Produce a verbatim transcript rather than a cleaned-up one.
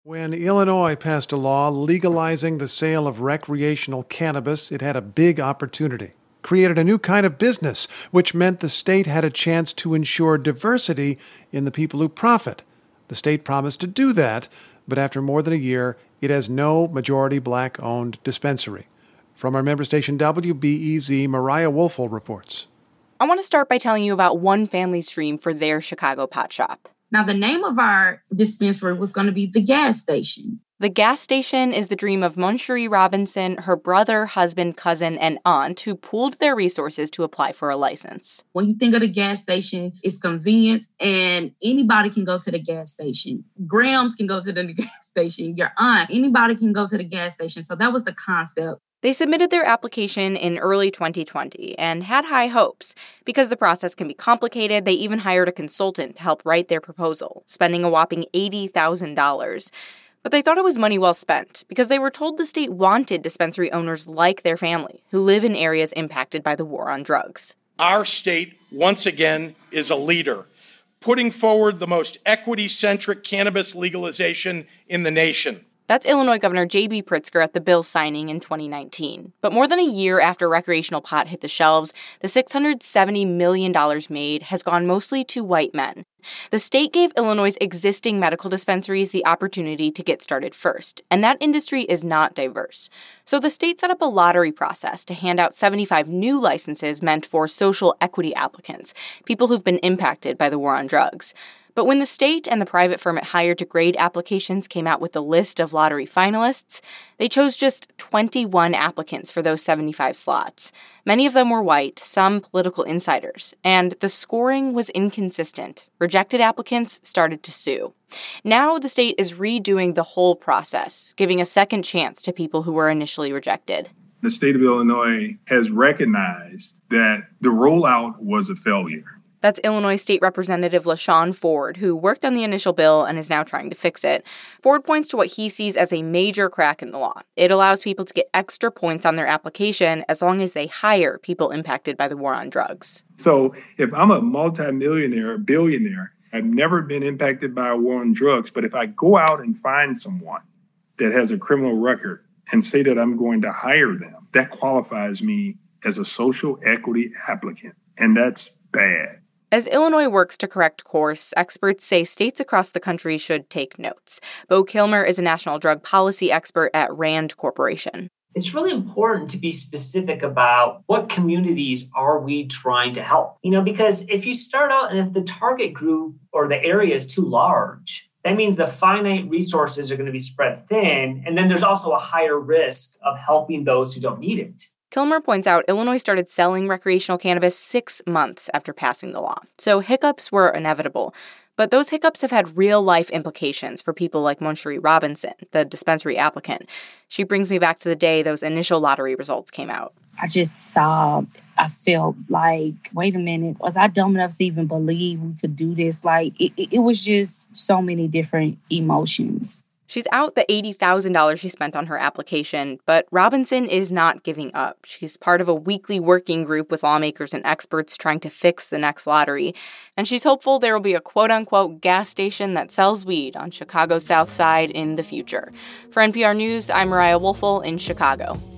When Illinois passed a law legalizing the sale of recreational cannabis, it had a big opportunity. Created a new kind of business, which meant the state had a chance to ensure diversity in the people who profit. The state promised to do that, but after more than a year, it has no majority black-owned dispensary. From our member station W B E Z, Mariah Woelfel reports. I want to start by telling you about one family's dream for their Chicago pot shop. Now, the name of our dispensary was going to be The Gas Station. The Gas Station is the dream of Moncherie Robinson, her brother, husband, cousin, and aunt, who pooled their resources to apply for a license. When you think of the gas station, it's convenience, and anybody can go to the gas station. Grams can go to the gas station. Your aunt, anybody can go to the gas station. So that was the concept. They submitted their application in early twenty twenty and had high hopes. Because the process can be complicated, they even hired a consultant to help write their proposal, spending a whopping eighty thousand dollars. But they thought it was money well spent because they were told the state wanted dispensary owners like their family who live in areas impacted by the war on drugs. Our state, once again, is a leader, putting forward the most equity-centric cannabis legalization in the nation. That's Illinois Governor J B Pritzker at the bill signing in twenty nineteen. But more than a year after recreational pot hit the shelves, the six hundred seventy million dollars made has gone mostly to white men. The state gave Illinois' existing medical dispensaries the opportunity to get started first, and that industry is not diverse. So the state set up a lottery process to hand out seventy-five new licenses meant for social equity applicants, people who've been impacted by the war on drugs. But when the state and the private firm it hired to grade applications came out with the list of lottery finalists, they chose just twenty-one applicants for those seventy-five slots. Many of them were white, some political insiders, and the scoring was inconsistent. Rejected applicants started to sue. Now the state is redoing the whole process, giving a second chance to people who were initially rejected. The state of Illinois has recognized that the rollout was a failure. That's Illinois State Representative LaShawn Ford, who worked on the initial bill and is now trying to fix it. Ford points to what he sees as a major crack in the law. It allows people to get extra points on their application as long as they hire people impacted by the war on drugs. So if I'm a multimillionaire, billionaire, I've never been impacted by a war on drugs, but if I go out and find someone that has a criminal record and say that I'm going to hire them, that qualifies me as a social equity applicant, and that's bad. As Illinois works to correct course, experts say states across the country should take notes. Bo Kilmer is a national drug policy expert at RAND Corporation. It's really important to be specific about what communities are we trying to help. You know, because if you start out and if the target group or the area is too large, that means the finite resources are going to be spread thin. And then there's also a higher risk of helping those who don't need it. Kilmer points out Illinois started selling recreational cannabis six months after passing the law, so hiccups were inevitable. But those hiccups have had real-life implications for people like Moncherie Robinson, the dispensary applicant. She brings me back to the day those initial lottery results came out. I just sobbed. I felt like, wait a minute, was I dumb enough to even believe we could do this? Like, it, it was just so many different emotions. She's out the eighty thousand dollars she spent on her application, but Robinson is not giving up. She's part of a weekly working group with lawmakers and experts trying to fix the next lottery, and she's hopeful there will be a quote-unquote gas station that sells weed on Chicago's South Side in the future. For N P R News, I'm Mariah Woelfel in Chicago.